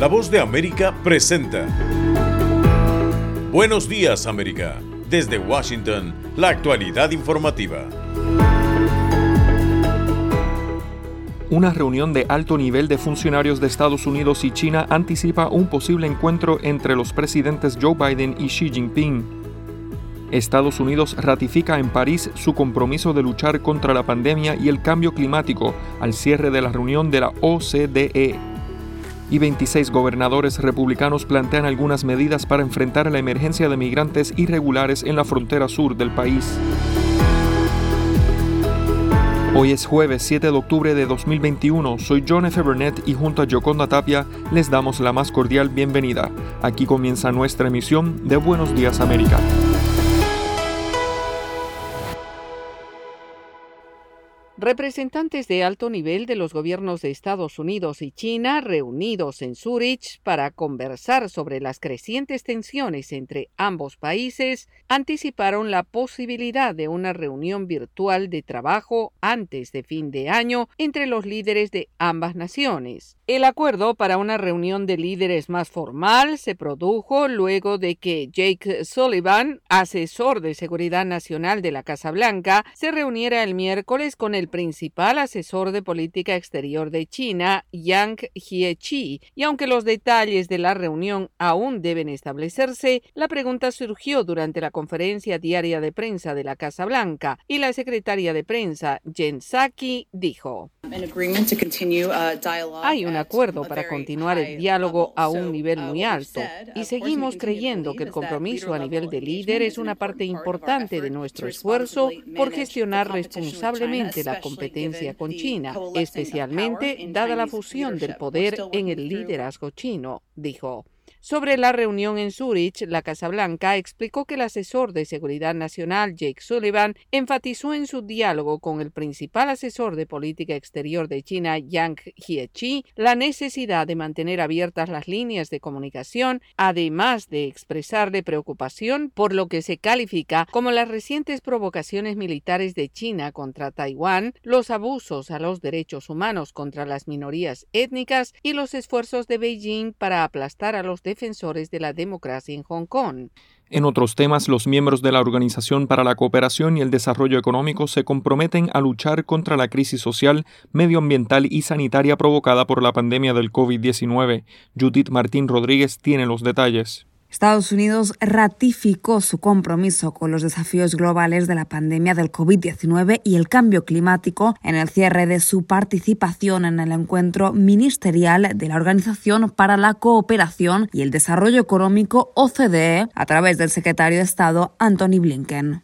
La Voz de América presenta Buenos Días, América. Desde Washington, la actualidad informativa. Una reunión de alto nivel de funcionarios de Estados Unidos y China anticipa un posible encuentro entre los presidentes Joe Biden y Xi Jinping. Estados Unidos ratifica en París su compromiso de luchar contra la pandemia y el cambio climático al cierre de la reunión de la OCDE. Y 26 gobernadores republicanos plantean algunas medidas para enfrentar la emergencia de migrantes irregulares en la frontera sur del país. Hoy es jueves 7 de octubre de 2021, soy John F. Burnett y junto a Yoconda Tapia les damos la más cordial bienvenida. Aquí comienza nuestra emisión de Buenos Días América. Representantes de alto nivel de los gobiernos de Estados Unidos y China reunidos en Zúrich para conversar sobre las crecientes tensiones entre ambos países anticiparon la posibilidad de una reunión virtual de trabajo antes de fin de año entre los líderes de ambas naciones. El acuerdo para una reunión de líderes más formal se produjo luego de que Jake Sullivan, asesor de seguridad nacional de la Casa Blanca, se reuniera el miércoles con el principal asesor de política exterior de China, Yang Jiechi, y aunque los detalles de la reunión aún deben establecerse, la pregunta surgió durante la conferencia diaria de prensa de la Casa Blanca y la secretaria de prensa, Jen Psaki, dijo: hay un acuerdo para continuar el diálogo a un nivel muy alto y seguimos creyendo que el compromiso a nivel de líder es una parte importante de nuestro esfuerzo por gestionar responsablemente la competencia con China, especialmente dada la fusión del poder en el liderazgo chino, dijo. Sobre la reunión en Zúrich, la Casa Blanca explicó que el asesor de seguridad nacional, Jake Sullivan, enfatizó en su diálogo con el principal asesor de política exterior de China, Yang Jiechi, la necesidad de mantener abiertas las líneas de comunicación, además de expresarle preocupación por lo que se califica como las recientes provocaciones militares de China contra Taiwán, los abusos a los derechos humanos contra las minorías étnicas y los esfuerzos de Beijing para aplastar a los defensores de la democracia en Hong Kong. En otros temas, los miembros de la Organización para la Cooperación y el Desarrollo Económico se comprometen a luchar contra la crisis social, medioambiental y sanitaria provocada por la pandemia del COVID-19. Judith Martín Rodríguez tiene los detalles. Estados Unidos ratificó su compromiso con los desafíos globales de la pandemia del COVID-19 y el cambio climático en el cierre de su participación en el encuentro ministerial de la Organización para la Cooperación y el Desarrollo Económico OCDE a través del secretario de Estado Antony Blinken.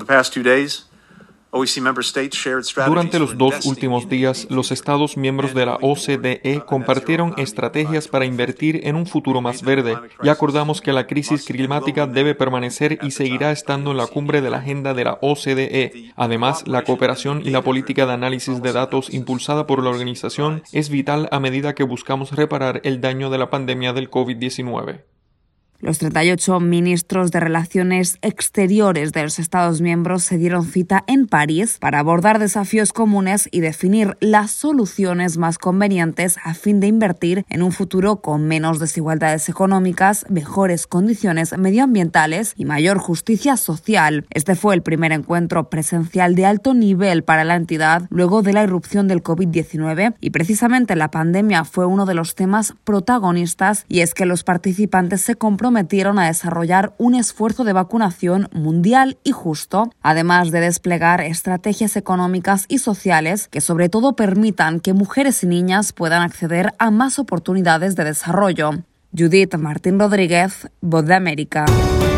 Durante los 2 últimos días, los Estados miembros de la OCDE compartieron estrategias para invertir en un futuro más verde y acordamos que la crisis climática debe permanecer y seguirá estando en la cumbre de la agenda de la OCDE. Además, la cooperación y la política de análisis de datos impulsada por la organización es vital a medida que buscamos reparar el daño de la pandemia del COVID-19. Los 38 ministros de Relaciones Exteriores de los Estados miembros se dieron cita en París para abordar desafíos comunes y definir las soluciones más convenientes a fin de invertir en un futuro con menos desigualdades económicas, mejores condiciones medioambientales y mayor justicia social. Este fue el primer encuentro presencial de alto nivel para la entidad luego de la irrupción del COVID-19 y precisamente la pandemia fue uno de los temas protagonistas, y es que los participantes se comprometieron a desarrollar un esfuerzo de vacunación mundial y justo, además de desplegar estrategias económicas y sociales que sobre todo permitan que mujeres y niñas puedan acceder a más oportunidades de desarrollo. Judith Martín Rodríguez, Voz de América.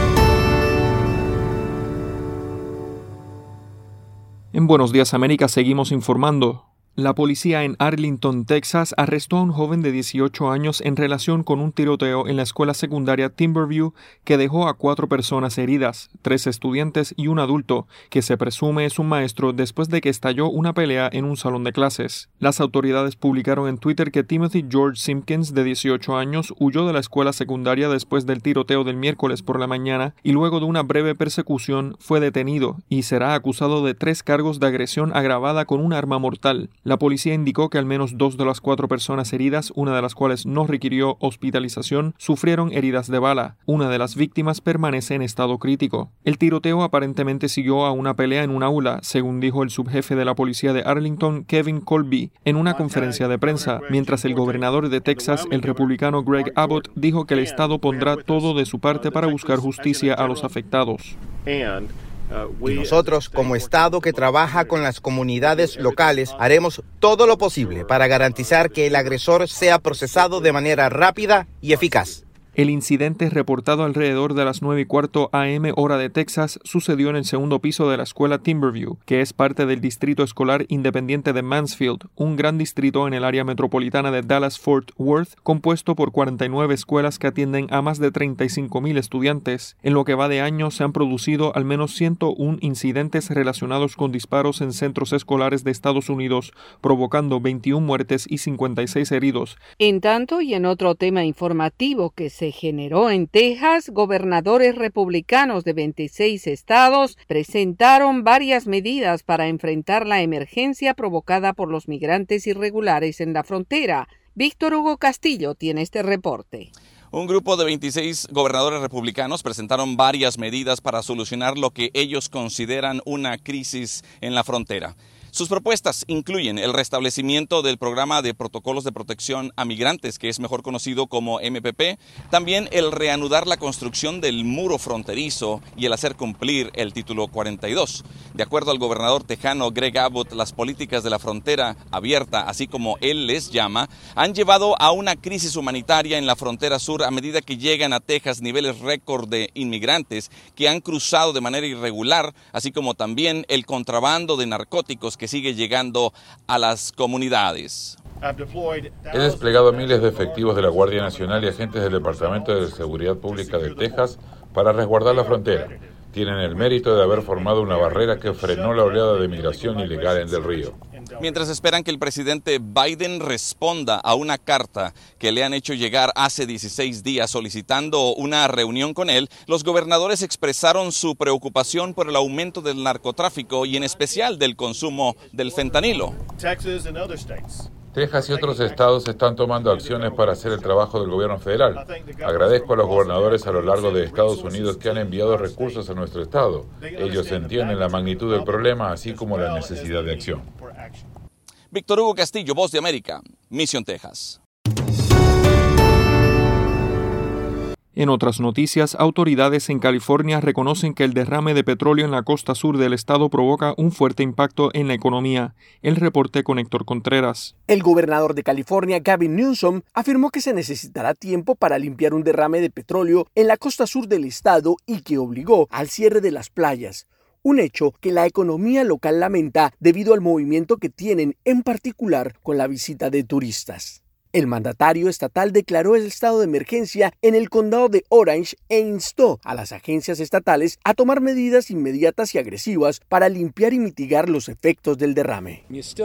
En Buenos Días América seguimos informando. La policía en Arlington, Texas, arrestó a un joven de 18 años en relación con un tiroteo en la escuela secundaria Timberview que dejó a 4 personas heridas, 3 estudiantes y un adulto, que se presume es un maestro después de que estalló una pelea en un salón de clases. Las autoridades publicaron en Twitter que Timothy George Simpkins, de 18 años, huyó de la escuela secundaria después del tiroteo del miércoles por la mañana y luego de una breve persecución fue detenido y será acusado de 3 cargos de agresión agravada con un arma mortal. La policía indicó que al menos 2 de las 4 personas heridas, una de las cuales no requirió hospitalización, sufrieron heridas de bala. Una de las víctimas permanece en estado crítico. El tiroteo aparentemente siguió a una pelea en un aula, según dijo el subjefe de la policía de Arlington, Kevin Colby, en una conferencia de prensa, mientras el gobernador de Texas, el republicano Greg Abbott, dijo que el estado pondrá todo de su parte para buscar justicia a los afectados. Y nosotros, como Estado que trabaja con las comunidades locales, haremos todo lo posible para garantizar que el agresor sea procesado de manera rápida y eficaz. El incidente, reportado alrededor de las 9:15 a.m. hora de Texas, sucedió en el segundo piso de la escuela Timberview, que es parte del distrito escolar independiente de Mansfield, un gran distrito en el área metropolitana de Dallas-Fort Worth, compuesto por 49 escuelas que atienden a más de 35,000 estudiantes. En lo que va de año se han producido al menos 101 incidentes relacionados con disparos en centros escolares de Estados Unidos, provocando 21 muertes y 56 heridos. En tanto, y en otro tema informativo que se generó en Texas, gobernadores republicanos de 26 estados presentaron varias medidas para enfrentar la emergencia provocada por los migrantes irregulares en la frontera. Víctor Hugo Castillo tiene este reporte. Un grupo de 26 gobernadores republicanos presentaron varias medidas para solucionar lo que ellos consideran una crisis en la frontera. Sus propuestas incluyen el restablecimiento del programa de protocolos de protección a migrantes, que es mejor conocido como MPP, también el reanudar la construcción del muro fronterizo y el hacer cumplir el título 42. De acuerdo al gobernador tejano Greg Abbott, las políticas de la frontera abierta, así como él les llama, han llevado a una crisis humanitaria en la frontera sur a medida que llegan a Texas niveles récord de inmigrantes que han cruzado de manera irregular, así como también el contrabando de narcóticos que sigue llegando a las comunidades. He desplegado a miles de efectivos de la Guardia Nacional y agentes del Departamento de Seguridad Pública de Texas para resguardar la frontera. Tienen el mérito de haber formado una barrera que frenó la oleada de migración ilegal en Del Río. Mientras esperan que el presidente Biden responda a una carta que le han hecho llegar hace 16 días solicitando una reunión con él, los gobernadores expresaron su preocupación por el aumento del narcotráfico y en especial del consumo del fentanilo. Texas y otros estados están tomando acciones para hacer el trabajo del gobierno federal. Agradezco a los gobernadores a lo largo de Estados Unidos que han enviado recursos a nuestro estado. Ellos entienden la magnitud del problema, así como la necesidad de acción. Víctor Hugo Castillo, Voz de América, Mission, Texas. En otras noticias, autoridades en California reconocen que el derrame de petróleo en la costa sur del estado provoca un fuerte impacto en la economía. El reporte con Héctor Contreras. El gobernador de California, Gavin Newsom, afirmó que se necesitará tiempo para limpiar un derrame de petróleo en la costa sur del estado y que obligó al cierre de las playas. Un hecho que la economía local lamenta debido al movimiento que tienen, en particular con la visita de turistas. El mandatario estatal declaró el estado de emergencia en el condado de Orange e instó a las agencias estatales a tomar medidas inmediatas y agresivas para limpiar y mitigar los efectos del derrame.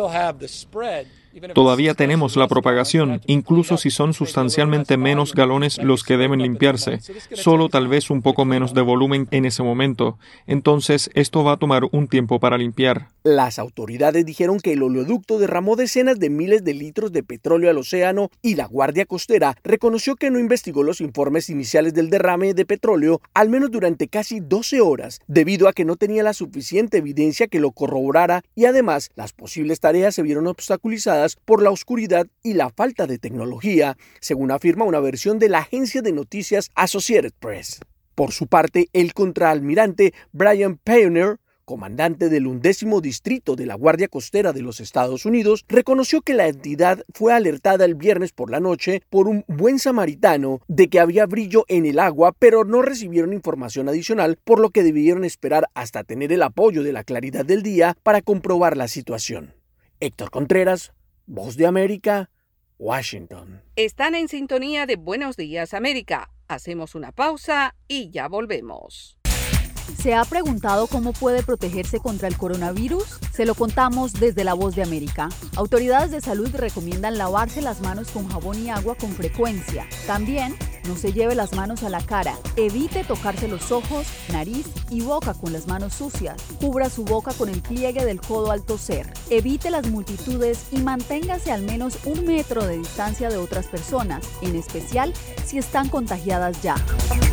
Todavía tenemos la propagación, incluso si son sustancialmente menos galones los que deben limpiarse, solo tal vez un poco menos de volumen en ese momento. Entonces, esto va a tomar un tiempo para limpiar. Las autoridades dijeron que el oleoducto derramó decenas de miles de litros de petróleo al océano y la Guardia Costera reconoció que no investigó los informes iniciales del derrame de petróleo, al menos durante casi 12 horas, debido a que no tenía la suficiente evidencia que lo corroborara y además las posibles tareas se vieron obstaculizadas por la oscuridad y la falta de tecnología, según afirma una versión de la agencia de noticias Associated Press. Por su parte, el contraalmirante Brian Pioner, comandante del 11º Distrito de la Guardia Costera de los Estados Unidos, reconoció que la entidad fue alertada el viernes por la noche por un buen samaritano de que había brillo en el agua, pero no recibieron información adicional, por lo que debieron esperar hasta tener el apoyo de la claridad del día para comprobar la situación. Héctor Contreras, Voz de América, Washington. Están en sintonía de Buenos Días, América. Hacemos una pausa y ya volvemos. ¿Se ha preguntado cómo puede protegerse contra el coronavirus? Se lo contamos desde La Voz de América. Autoridades de salud recomiendan lavarse las manos con jabón y agua con frecuencia. También No se lleve las manos a la cara. Evite tocarse los ojos, nariz y boca con las manos sucias. Cubra su boca con el pliegue del codo al toser. Evite las multitudes y manténgase al menos 1 metro de distancia de otras personas, en especial si están contagiadas ya.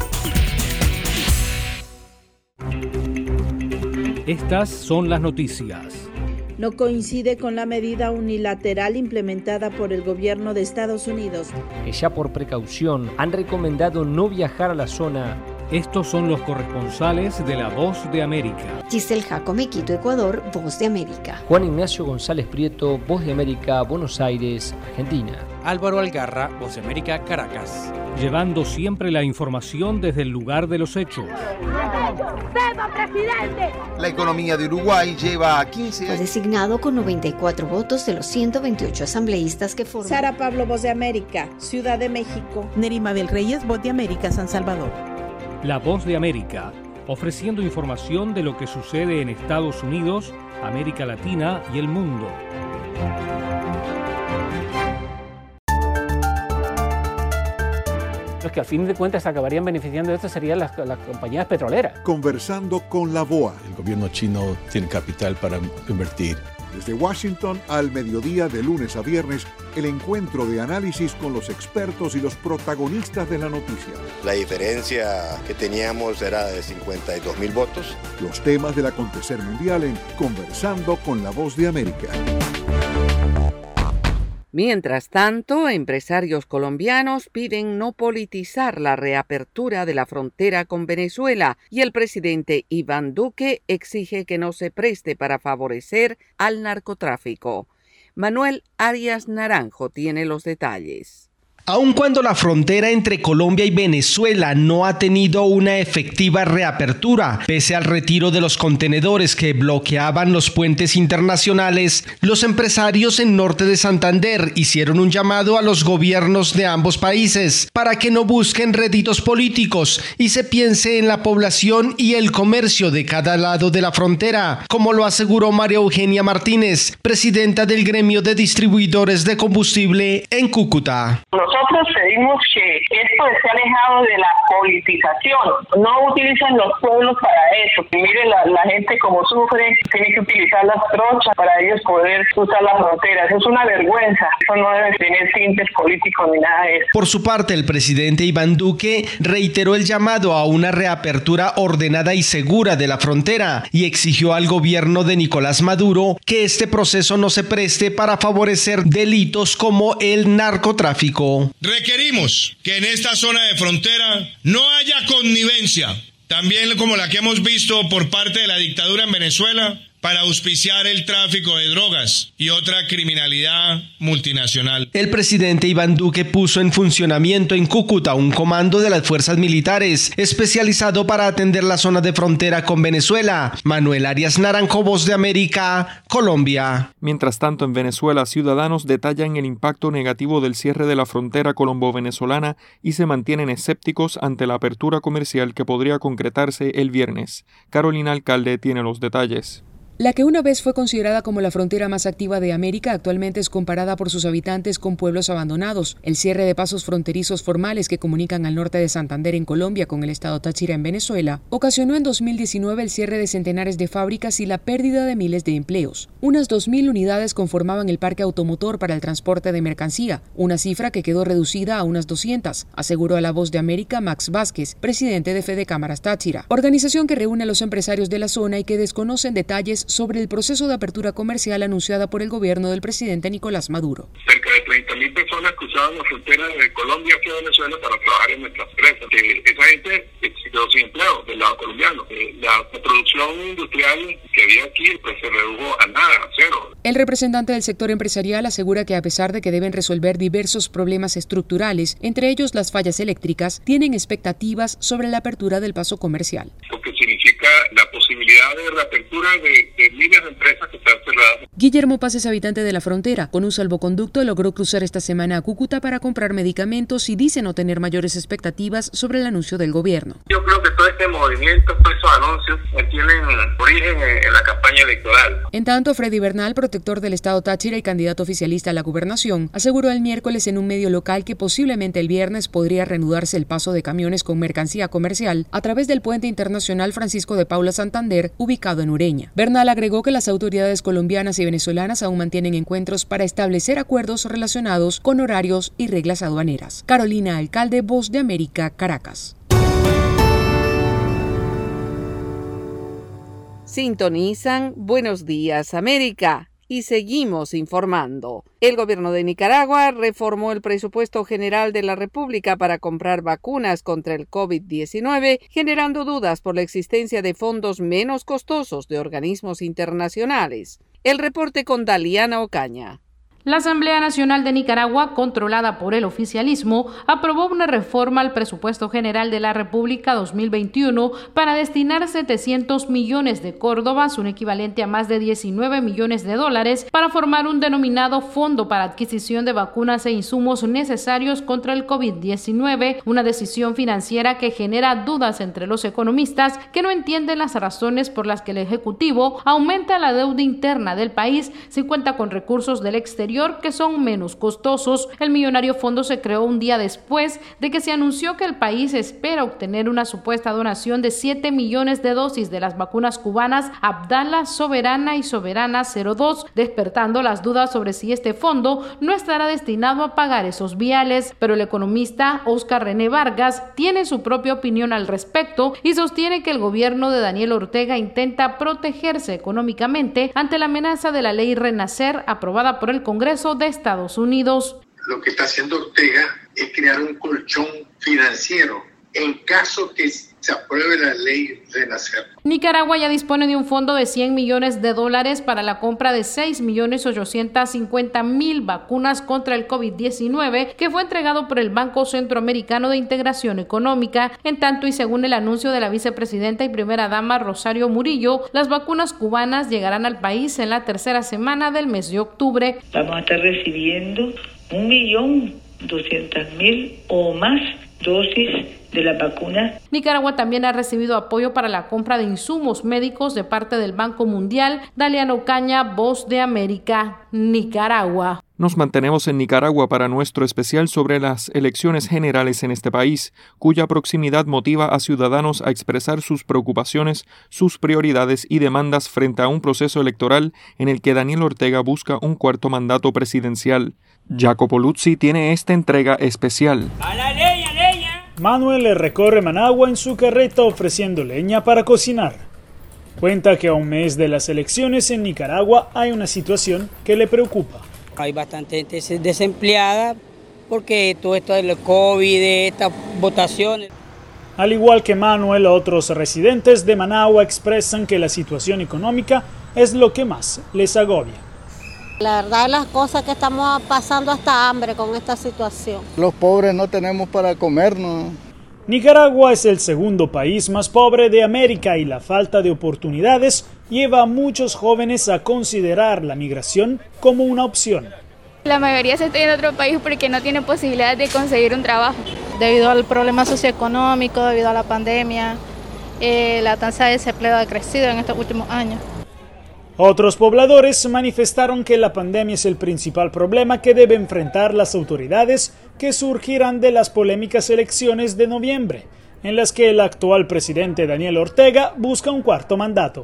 Estas son las noticias. No coincide con la medida unilateral implementada por el gobierno de Estados Unidos, que ya por precaución han recomendado no viajar a la zona. Estos son los corresponsales de La Voz de América. Giselle Jacome, Quito, Ecuador, Voz de América. Juan Ignacio González Prieto, Voz de América, Buenos Aires, Argentina. Álvaro Algarra, Voz de América, Caracas. Llevando siempre la información desde el lugar de los hechos. ¡Viva, presidente! La economía de Uruguay lleva 15 años. Fue designado con 94 votos de los 128 asambleístas que forman. Sara Pablo, Voz de América, Ciudad de México. Nerima Bel Reyes, Voz de América, San Salvador. La Voz de América, ofreciendo información de lo que sucede en Estados Unidos, América Latina y el mundo. Los que al fin de cuentas acabarían beneficiando de esto serían las compañías petroleras. Conversando con la BOA. El gobierno chino tiene capital para invertir. Desde Washington al mediodía de lunes a viernes, el encuentro de análisis con los expertos y los protagonistas de la noticia. La diferencia que teníamos era de 52.000 votos. Los temas del acontecer mundial en Conversando con la Voz de América. Mientras tanto, empresarios colombianos piden no politizar la reapertura de la frontera con Venezuela y el presidente Iván Duque exige que no se preste para favorecer al narcotráfico. Manuel Arias Naranjo tiene los detalles. Aun cuando la frontera entre Colombia y Venezuela no ha tenido una efectiva reapertura, pese al retiro de los contenedores que bloqueaban los puentes internacionales, los empresarios en norte de Santander hicieron un llamado a los gobiernos de ambos países para que no busquen réditos políticos y se piense en la población y el comercio de cada lado de la frontera, como lo aseguró María Eugenia Martínez, presidenta del gremio de distribuidores de combustible en Cúcuta. Nosotros pedimos que esto esté alejado de la politización. No utilicen los pueblos para eso. Miren la gente como sufre, tienen que utilizar las trochas para ellos poder cruzar las fronteras. Es una vergüenza. Eso no debe tener tintes políticos ni nada de eso. Por su parte, el presidente Iván Duque reiteró el llamado a una reapertura ordenada y segura de la frontera y exigió al gobierno de Nicolás Maduro que este proceso no se preste para favorecer delitos como el narcotráfico. Requerimos que en esta zona de frontera no haya connivencia, también como la que hemos visto por parte de la dictadura en Venezuela, para auspiciar el tráfico de drogas y otra criminalidad multinacional. El presidente Iván Duque puso en funcionamiento en Cúcuta un comando de las fuerzas militares especializado para atender la zona de frontera con Venezuela. Manuel Arias Naranjo, Voz de América, Colombia. Mientras tanto, en Venezuela, ciudadanos detallan el impacto negativo del cierre de la frontera colombo-venezolana y se mantienen escépticos ante la apertura comercial que podría concretarse el viernes. Carolina Alcalde tiene los detalles. La que una vez fue considerada como la frontera más activa de América actualmente es comparada por sus habitantes con pueblos abandonados. El cierre de pasos fronterizos formales que comunican al norte de Santander en Colombia con el estado Táchira en Venezuela ocasionó en 2019 el cierre de centenares de fábricas y la pérdida de miles de empleos. Unas 2.000 unidades conformaban el parque automotor para el transporte de mercancía, una cifra que quedó reducida a unas 200, aseguró a La Voz de América Max Vázquez, presidente de Fede Cámaras Táchira, organización que reúne a los empresarios de la zona y que desconocen detalles sobre el proceso de apertura comercial anunciada por el gobierno del presidente Nicolás Maduro. Cerca de 30.000 personas cruzaban la frontera de Colombia hacia Venezuela para trabajar en nuestras empresas. Esa gente quedó sin empleo del lado colombiano. La producción industrial que había aquí pues se redujo a nada, a cero. El representante del sector empresarial asegura que a pesar de que deben resolver diversos problemas estructurales, entre ellos las fallas eléctricas, tienen expectativas sobre la apertura del paso comercial. Porque significa la posibilidad posibilidad de reapertura de miles de empresas que están cerradas. Guillermo Paz es habitante de La Frontera. Con un salvoconducto logró cruzar esta semana a Cúcuta para comprar medicamentos y dice no tener mayores expectativas sobre el anuncio del gobierno. Yo creo que todo este movimiento, todos esos anuncios, tienen origen en la campaña electoral. En tanto, Freddy Bernal, protector del estado Táchira y candidato oficialista a la gobernación, aseguró el miércoles en un medio local que posiblemente el viernes podría reanudarse el paso de camiones con mercancía comercial a través del puente internacional Francisco de Paula Santander, ubicado en Ureña. Bernal agregó que las autoridades colombianas y venezolanas aún mantienen encuentros para establecer acuerdos relacionados con horarios y reglas aduaneras. Carolina Alcalde, Voz de América, Caracas. Sintonizan Buenos Días América y seguimos informando. El gobierno de Nicaragua reformó el presupuesto general de la República para comprar vacunas contra el COVID-19, generando dudas por la existencia de fondos menos costosos de organismos internacionales. El reporte con Daliana Ocaña. La Asamblea Nacional de Nicaragua, controlada por el oficialismo, aprobó una reforma al presupuesto general de la República 2021 para destinar 700 millones de córdobas, un equivalente a más de 19 millones de dólares, para formar un denominado Fondo para Adquisición de Vacunas e Insumos Necesarios contra el COVID-19, una decisión financiera que genera dudas entre los economistas que no entienden las razones por las que el Ejecutivo aumenta la deuda interna del país si cuenta con recursos del exterior que son menos costosos. El millonario fondo se creó un día después de que se anunció que el país espera obtener una supuesta donación de 7 millones de dosis de las vacunas cubanas Abdala, Soberana y Soberana 02, despertando las dudas sobre si este fondo no estará destinado a pagar esos viales. Pero el economista Óscar René Vargas tiene su propia opinión al respecto y sostiene que el gobierno de Daniel Ortega intenta protegerse económicamente ante la amenaza de la ley Renacer aprobada por el Congreso de Estados Unidos. Lo que está haciendo Ortega es crear un colchón financiero en caso que se apruebe la ley Renacer. Nicaragua ya dispone de un fondo de 100 millones de dólares para la compra de 6.850.000 vacunas contra el COVID-19 que fue entregado por el Banco Centroamericano de Integración Económica. En tanto, y según el anuncio de la vicepresidenta y primera dama Rosario Murillo, las vacunas cubanas llegarán al país en la tercera semana del mes de octubre. Vamos a estar recibiendo 1.200.000 o más dosis de la vacuna. Nicaragua también ha recibido apoyo para la compra de insumos médicos de parte del Banco Mundial. Daliana Ocaña, Voz de América, Nicaragua. Nos mantenemos en Nicaragua para nuestro especial sobre las elecciones generales en este país, cuya proximidad motiva a ciudadanos a expresar sus preocupaciones, sus prioridades y demandas frente a un proceso electoral en el que Daniel Ortega busca un cuarto mandato presidencial. Jacopo Luzzi tiene esta entrega especial. ¡A la leña, leña! Manuel le recorre Managua en su carreta ofreciendo leña para cocinar. Cuenta que a un mes de las elecciones en Nicaragua hay una situación que le preocupa. Hay bastante gente desempleada porque todo esto del COVID, de estas votaciones. Al igual que Manuel, otros residentes de Managua expresan que la situación económica es lo que más les agobia. La verdad, las cosas que estamos pasando hasta hambre con esta situación. Los pobres no tenemos para comer, ¿no? Nicaragua es el segundo país más pobre de América y la falta de oportunidades lleva a muchos jóvenes a considerar la migración como una opción. La mayoría se está yendo a otro país porque no tiene posibilidad de conseguir un trabajo. Debido al problema socioeconómico, debido a la pandemia, la tasa de desempleo ha crecido en estos últimos años. Otros pobladores manifestaron que la pandemia es el principal problema que deben enfrentar las autoridades que surgirán de las polémicas elecciones de noviembre, en las que el actual presidente Daniel Ortega busca un cuarto mandato.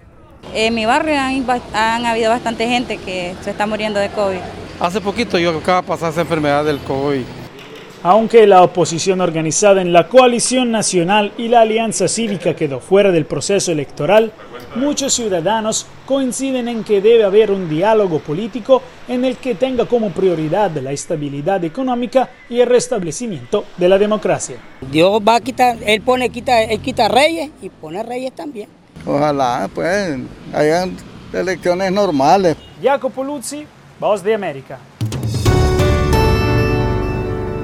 En mi barrio han habido bastante gente que se está muriendo de COVID. Hace poquito yo acaba de pasar esa enfermedad del COVID. Aunque la oposición organizada en la Coalición Nacional y la Alianza Cívica quedó fuera del proceso electoral, muchos ciudadanos coinciden en que debe haber un diálogo político en el que tenga como prioridad la estabilidad económica y el restablecimiento de la democracia. Dios va a quitar, él quita reyes y pone reyes también. Ojalá pues hayan elecciones normales. Jacopo Luzzi, Voz de América.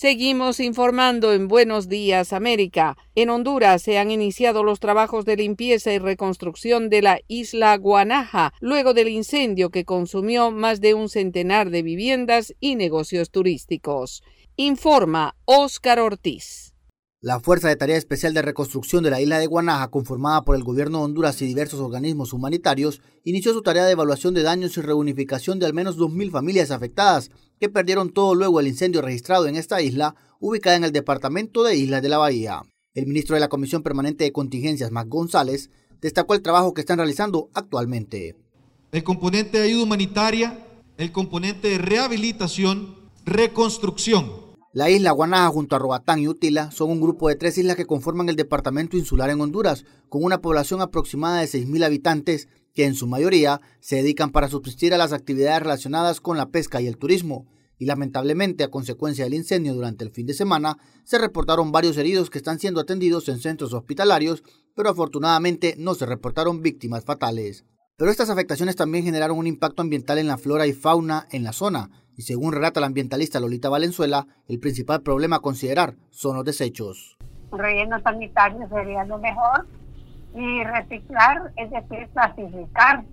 Seguimos informando en Buenos Días América. En Honduras se han iniciado los trabajos de limpieza y reconstrucción de la isla Guanaja, luego del incendio que consumió más de un centenar de viviendas y negocios turísticos. Informa Óscar Ortiz. La Fuerza de Tarea Especial de Reconstrucción de la isla de Guanaja, conformada por el gobierno de Honduras y diversos organismos humanitarios, inició su tarea de evaluación de daños y reunificación de al menos 2.000 familias afectadas, que perdieron todo luego del incendio registrado en esta isla, ubicada en el departamento de Islas de la Bahía. El ministro de la Comisión Permanente de Contingencias, Mac González, destacó el trabajo que están realizando actualmente. El componente de ayuda humanitaria, el componente de rehabilitación, reconstrucción. La isla Guanaja junto a Roatán y Utila son un grupo de 3 islas que conforman el departamento insular en Honduras, con una población aproximada de 6.000 habitantes que en su mayoría se dedican para subsistir a las actividades relacionadas con la pesca y el turismo. Y lamentablemente, a consecuencia del incendio durante el fin de semana, se reportaron varios heridos que están siendo atendidos en centros hospitalarios, pero afortunadamente no se reportaron víctimas fatales. Pero estas afectaciones también generaron un impacto ambiental en la flora y fauna en la zona, y según relata la ambientalista Lolita Valenzuela, el principal problema a considerar son los desechos. Un relleno sanitario sería lo mejor, y reciclar, es decir, clasificar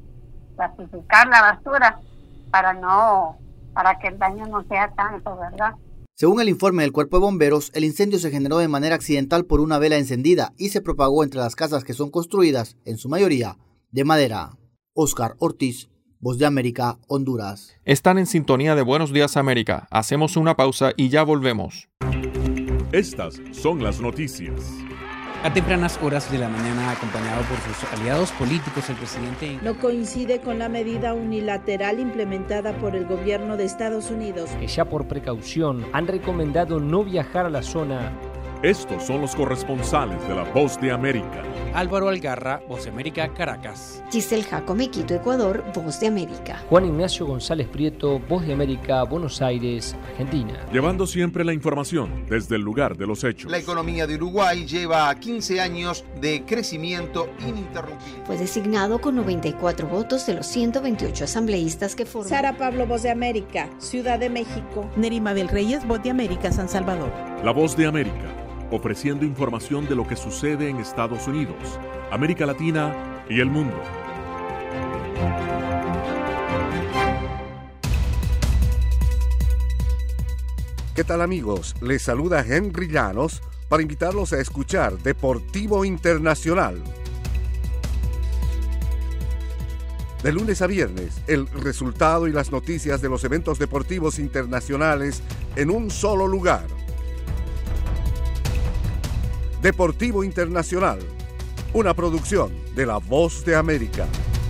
la basura para que el daño no sea tanto, ¿verdad? Según el informe del Cuerpo de Bomberos, el incendio se generó de manera accidental por una vela encendida y se propagó entre las casas que son construidas, en su mayoría, de madera. Óscar Ortiz, Voz de América, Honduras. Están en sintonía de Buenos Días América. Hacemos una pausa y ya volvemos. Estas son las noticias. A tempranas horas de la mañana, acompañado por sus aliados políticos, el presidente no coincide con la medida unilateral implementada por el gobierno de Estados Unidos, que ya por precaución han recomendado no viajar a la zona. Estos son los corresponsales de La Voz de América. Álvaro Algarra, Voz de América, Caracas. Giselle Jacome, Quito, Ecuador, Voz de América. Juan Ignacio González Prieto, Voz de América, Buenos Aires, Argentina. Llevando siempre la información desde el lugar de los hechos. La economía de Uruguay lleva 15 años de crecimiento ininterrumpido. Fue designado con 94 votos de los 128 asambleístas que forman. Sara Pablo, Voz de América, Ciudad de México. Nerima Bel Reyes, Voz de América, San Salvador. La Voz de América, ofreciendo información de lo que sucede en Estados Unidos, América Latina y el mundo. ¿Qué tal, amigos? Les saluda Henry Llanos para invitarlos a escuchar Deportivo Internacional. De lunes a viernes, el resultado y las noticias de los eventos deportivos internacionales en un solo lugar. Deportivo Internacional, una producción de La Voz de América.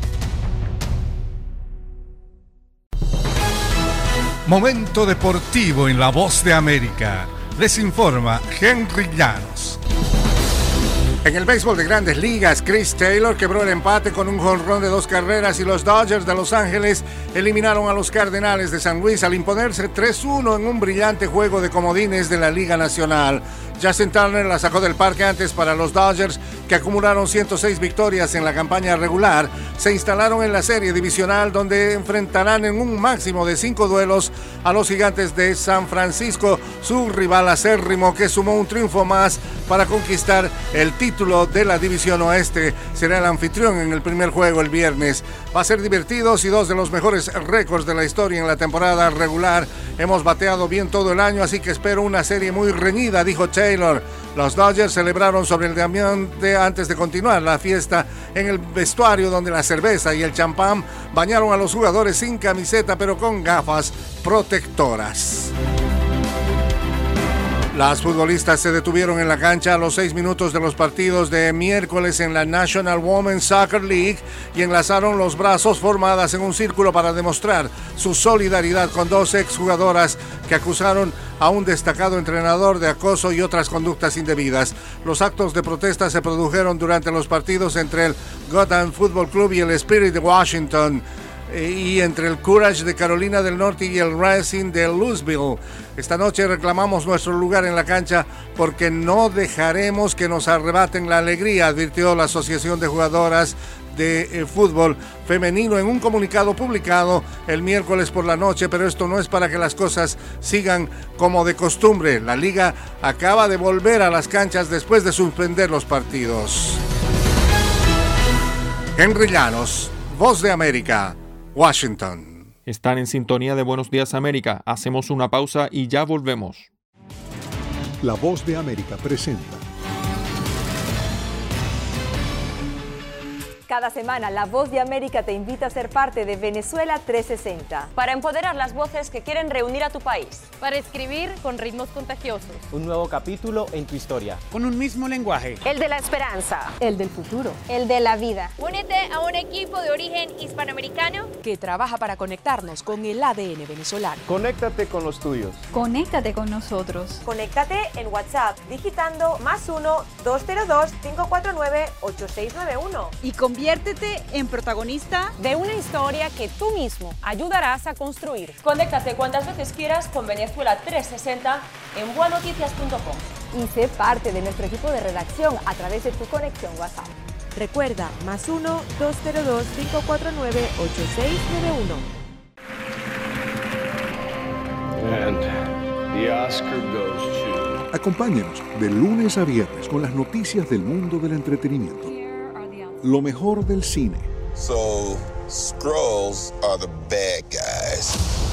Momento deportivo en La Voz de América. Les informa Henry Llanos. En el béisbol de Grandes Ligas, Chris Taylor quebró el empate con un jonrón de 2 carreras y los Dodgers de Los Ángeles eliminaron a los Cardenales de San Luis al imponerse 3-1 en un brillante juego de comodines de la Liga Nacional. Justin Turner la sacó del parque antes para los Dodgers, que acumularon 106 victorias en la campaña regular. Se instalaron en la serie divisional, donde enfrentarán en un máximo de 5 duelos a los Gigantes de San Francisco, su rival acérrimo, que sumó un triunfo más para conquistar el título de la División Oeste. Será el anfitrión en el primer juego el viernes. Va a ser divertido y 2 de los mejores récords de la historia en la temporada regular. Hemos bateado bien todo el año, así que espero una serie muy reñida, dijo Taylor. Los Dodgers celebraron sobre el ambiente antes de continuar la fiesta en el vestuario, donde la cerveza y el champán bañaron a los jugadores sin camiseta, pero con gafas protectoras. Las futbolistas se detuvieron en la cancha a los 6 minutos de los partidos de miércoles en la National Women's Soccer League y enlazaron los brazos formadas en un círculo para demostrar su solidaridad con 2 exjugadoras que acusaron a un destacado entrenador de acoso y otras conductas indebidas. Los actos de protesta se produjeron durante los partidos entre el Gotham Football Club y el Spirit de Washington. y entre el Courage de Carolina del Norte y el Racing de Louisville. Esta noche reclamamos nuestro lugar en la cancha porque no dejaremos que nos arrebaten la alegría, advirtió la Asociación de Jugadoras de Fútbol Femenino en un comunicado publicado el miércoles por la noche, pero esto no es para que las cosas sigan como de costumbre. La liga acaba de volver a las canchas después de suspender los partidos. Henry Llanos, Voz de América, Washington. Están en sintonía de Buenos Días América. Hacemos una pausa y ya volvemos. La Voz de América presenta. Cada semana, La Voz de América te invita a ser parte de Venezuela 360. Para empoderar las voces que quieren reunir a tu país. Para escribir con ritmos contagiosos. Un nuevo capítulo en tu historia. Con un mismo lenguaje. El de la esperanza. El del futuro. El de la vida. Únete a un equipo de origen hispanoamericano que trabaja para conectarnos con el ADN venezolano. Conéctate con los tuyos. Conéctate con nosotros. Conéctate en WhatsApp digitando +1-202-549-8691. Y conviértete en protagonista de una historia que tú mismo ayudarás a construir. Conéctate cuantas veces quieras con Venezuela 360 en buenoticias.com. Y sé parte de nuestro equipo de redacción a través de tu conexión WhatsApp. Recuerda, +1-202-549-8691. And the Oscar goes to... Acompáñenos de lunes a viernes con las noticias del mundo del entretenimiento. Lo mejor del cine. So, Skrulls are the bad guys.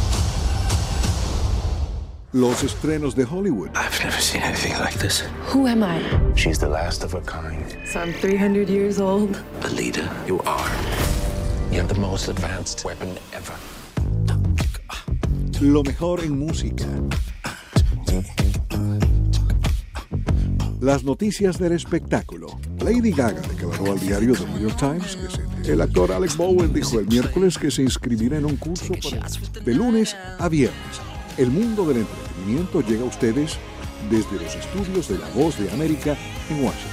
Los estrenos de Hollywood. I've never seen anything like this. Who am I? She's the last of her kind. So I'm 300 years old. A leader, you are. You have the most advanced weapon ever. Lo mejor en música. Las noticias del espectáculo. Lady Gaga declaró al diario The New York Times que el actor Alec Baldwin dijo el miércoles que se inscribirá en un curso de lunes a viernes. El mundo del entretenimiento llega a ustedes desde los estudios de La Voz de América en Washington.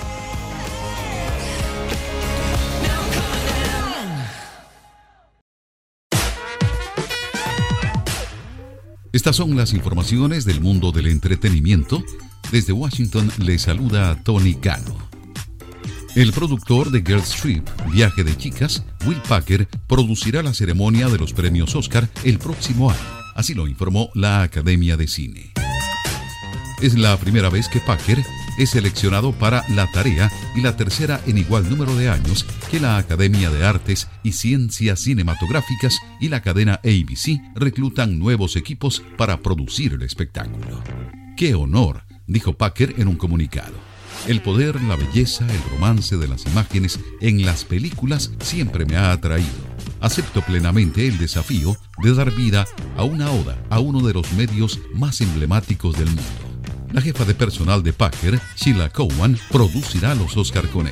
Estas son las informaciones del mundo del entretenimiento. Desde Washington le saluda Tony Cano. El productor de Girls Trip, Viaje de Chicas, Will Packer, producirá la ceremonia de los premios Oscar el próximo año. Así lo informó la Academia de Cine. Es la primera vez que Packer es seleccionado para la tarea y la tercera en igual número de años que la Academia de Artes y Ciencias Cinematográficas y la cadena ABC reclutan nuevos equipos para producir el espectáculo. ¡Qué honor!, dijo Packer en un comunicado. El poder, la belleza, el romance de las imágenes en las películas siempre me ha atraído. Acepto plenamente el desafío de dar vida a una oda a uno de los medios más emblemáticos del mundo. La jefa de personal de Packer, Sheila Cowan, producirá los Oscar con él.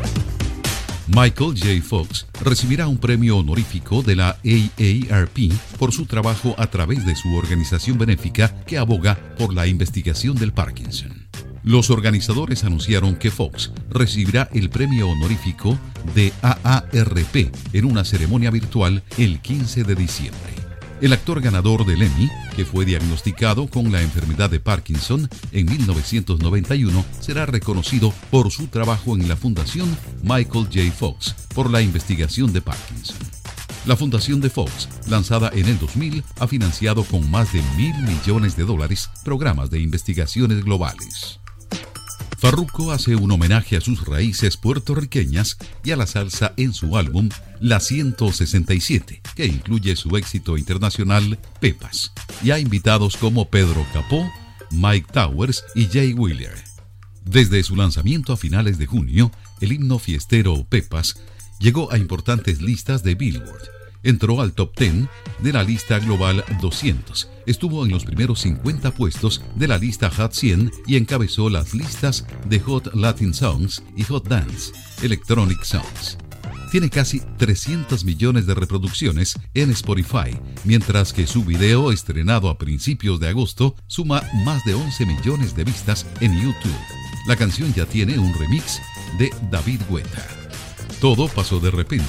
Michael J. Fox recibirá un premio honorífico de la AARP por su trabajo a través de su organización benéfica que aboga por la investigación del Parkinson. Los organizadores anunciaron que Fox recibirá el premio honorífico de AARP en una ceremonia virtual el 15 de diciembre. El actor ganador del Emmy, que fue diagnosticado con la enfermedad de Parkinson en 1991, será reconocido por su trabajo en la Fundación Michael J. Fox por la investigación de Parkinson. La Fundación de Fox, lanzada en el 2000, ha financiado con más de $1.000 millones programas de investigaciones globales. Farruko hace un homenaje a sus raíces puertorriqueñas y a la salsa en su álbum La 167, que incluye su éxito internacional Pepas, y a invitados como Pedro Capó, Mike Towers y Jay Wheeler. Desde su lanzamiento a finales de junio, el himno fiestero Pepas llegó a importantes listas de Billboard. Entró al top 10 de la lista global 200, estuvo en los primeros 50 puestos de la lista Hot 100 y encabezó las listas de Hot Latin Songs y Hot Dance Electronic Songs. Tiene casi 300 millones de reproducciones en Spotify, mientras que su video, estrenado a principios de agosto, suma más de 11 millones de vistas en YouTube. La canción ya tiene un remix de David Guetta. Todo pasó de repente.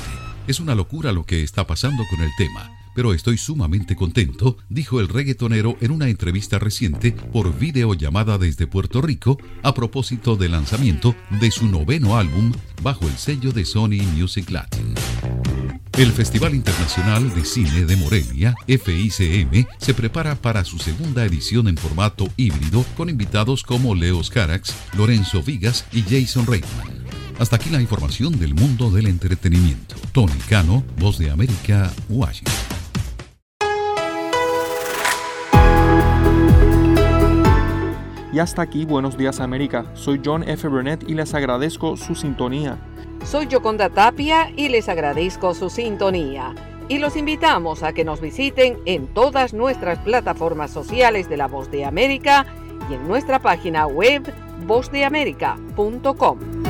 Es una locura lo que está pasando con el tema, pero estoy sumamente contento, dijo el reggaetonero en una entrevista reciente por videollamada desde Puerto Rico a propósito del lanzamiento de su 9º álbum bajo el sello de Sony Music Latin. El Festival Internacional de Cine de Morelia, FICM, se prepara para su segunda edición en formato híbrido con invitados como Leos Carax, Lorenzo Vigas y Jason Reitman. Hasta aquí la información del mundo del entretenimiento. Tony Cano, Voz de América, Washington. Y hasta aquí Buenos Días América. Soy John F. Burnett y les agradezco su sintonía. Soy Yoconda Tapia y les agradezco su sintonía. Y los invitamos a que nos visiten en todas nuestras plataformas sociales de La Voz de América y en nuestra página web vozdeamerica.com.